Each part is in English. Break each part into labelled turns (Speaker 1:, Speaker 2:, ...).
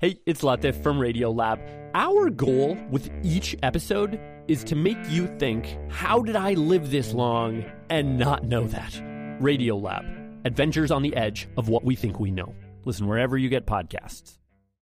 Speaker 1: Hey, it's Latif from Radiolab. Our goal with each episode is to make you think, how did I live this long and not know that? Radiolab, adventures on the edge of what we think we know. Listen wherever you get podcasts.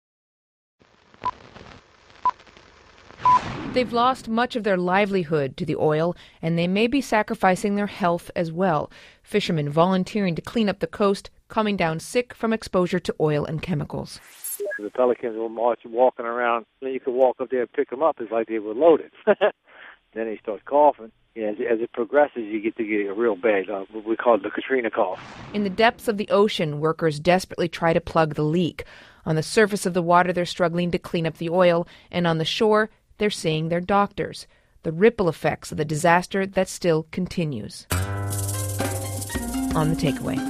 Speaker 2: They've lost much of their livelihood to the oil, and they may be sacrificing their health as well. Fishermen volunteering to clean up the coast, coming down sick from exposure to oil and chemicals.
Speaker 3: The pelicans were walking around, and you could walk up there and pick them up. It's like they were loaded. Then they start coughing. Yeah, as it progresses, you get a real bad, what we call it the Katrina cough.
Speaker 2: In the depths of the ocean, workers desperately try to plug the leak. On the surface of the water, they're struggling to clean up the oil, and on the shore, they're seeing their doctors. The ripple effects of the disaster that still continues. On The Takeaway.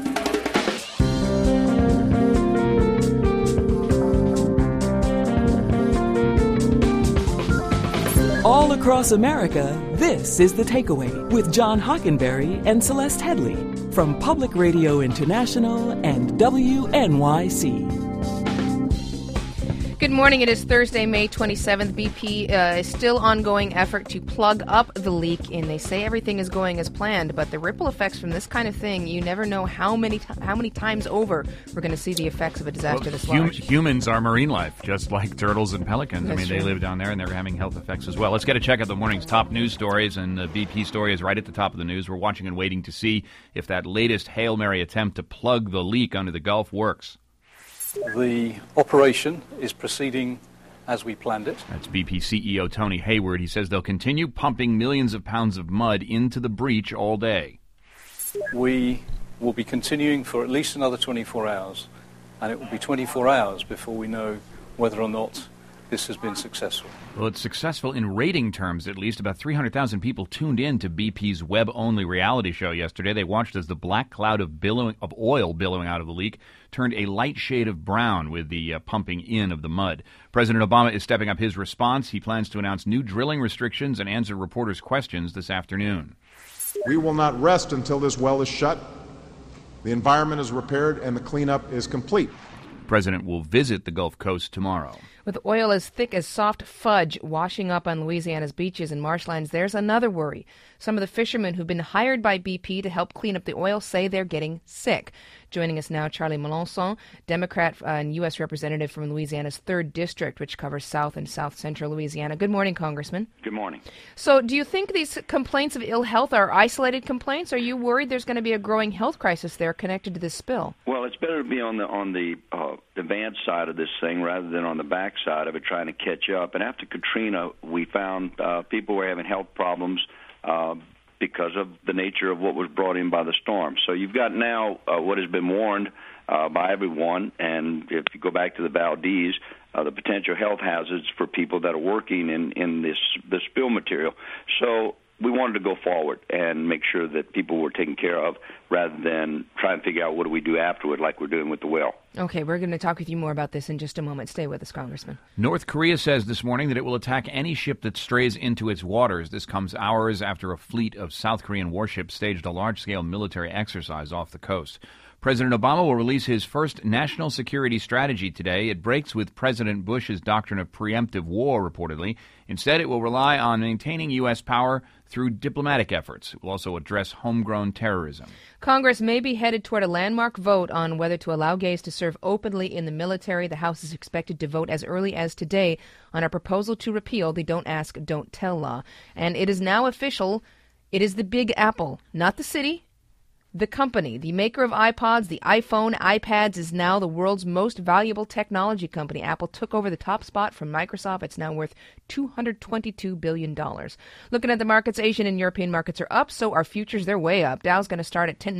Speaker 4: All across America, this is The Takeaway with John Hockenberry and Celeste Headley from Public Radio International and WNYC.
Speaker 2: Good morning. It is Thursday, May 27th. BP is still ongoing effort to plug up the leak, and they say everything is going as planned, but the ripple effects from this kind of thing, you never know how many times over we're going to see the effects of a disaster this large.
Speaker 5: Humans are marine life, just like turtles and pelicans.
Speaker 2: That's
Speaker 5: They
Speaker 2: true.
Speaker 5: live down there, and they're having health effects as well. Let's get a check of the morning's top news stories, and the BP story is right at the top of the news. We're watching and waiting to see if that latest Hail Mary attempt to plug the leak under the Gulf works.
Speaker 6: The operation is proceeding as we planned it.
Speaker 5: That's BP CEO Tony Hayward. He says they'll continue pumping millions of pounds of mud into the breach all day.
Speaker 6: We will be continuing for at least another 24 hours, and it will be 24 hours before we know whether or not this has been successful.
Speaker 5: Well, it's successful in rating terms, at least. About 300,000 people tuned in to BP's web-only reality show yesterday. They watched as the black cloud of oil billowing out of the leak turned a light shade of brown with the pumping in of the mud. President Obama is stepping up his response. He plans to announce new drilling restrictions and answer reporters' questions this afternoon.
Speaker 7: We will not rest until this well is shut, the environment is repaired, and the cleanup is complete.
Speaker 5: The president will visit the Gulf Coast tomorrow.
Speaker 2: With oil as thick as soft fudge washing up on Louisiana's beaches and marshlands, there's another worry. Some of the fishermen who've been hired by BP to help clean up the oil say they're getting sick. Joining us now, Charlie Melanson, Democrat and U.S. Representative from Louisiana's 3rd District, which covers South and South-Central Louisiana. Good morning, Congressman.
Speaker 8: Good morning.
Speaker 2: So do you think these complaints of ill health are isolated complaints? Are you worried there's going to be a growing health crisis there connected to this spill?
Speaker 8: Well, it's better to be on the advanced side of this thing rather than on the back side of it trying to catch up. And after Katrina, we found people were having health problems because of the nature of what was brought in by the storm. So you've got now what has been warned by everyone, and if you go back to the Valdez, the potential health hazards for people that are working in this spill material. So we wanted to go forward and make sure that people were taken care of rather than try and figure out what do we do afterward like we're doing with the well.
Speaker 2: Okay, we're going to talk with you more about this in just a moment. Stay with us, Congressman.
Speaker 5: North Korea says this morning that it will attack any ship that strays into its waters. This comes hours after a fleet of South Korean warships staged a large-scale military exercise off the coast. President Obama will release his first national security strategy today. It breaks with President Bush's doctrine of preemptive war, reportedly. Instead, it will rely on maintaining U.S. power through diplomatic efforts. It will also address homegrown terrorism.
Speaker 2: Congress may be headed toward a landmark vote on whether to allow gays to serve openly in the military. The House is expected to vote as early as today on a proposal to repeal the Don't Ask, Don't Tell law. And it is now official. It is the Big Apple, not the city. The company, the maker of iPods, the iPhone, iPads, is now the world's most valuable technology company. Apple took over the top spot from Microsoft. It's now worth $222 billion. Looking at the markets, Asian and European markets are up, so are futures. They're way up. Dow's going to start at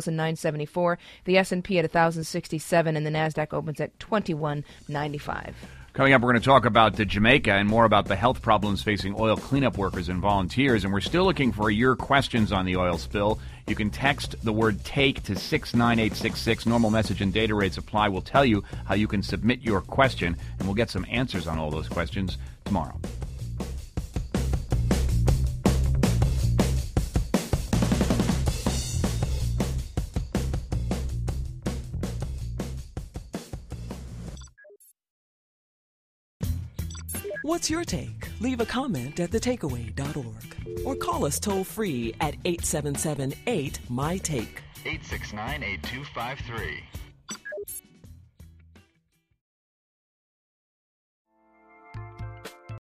Speaker 2: 9,974, the S&P at 1,067, and the NASDAQ opens at 2,195.
Speaker 5: Coming up, we're going to talk about Jamaica and more about the health problems facing oil cleanup workers and volunteers. And we're still looking for your questions on the oil spill. You can text the word TAKE to 69866. Normal message and data rates apply. We'll tell you how you can submit your question, and we'll get some answers on all those questions tomorrow.
Speaker 4: What's your take? Leave a comment at thetakeaway.org or call us toll-free at 877-8-MY-TAKE.
Speaker 9: 869-8253.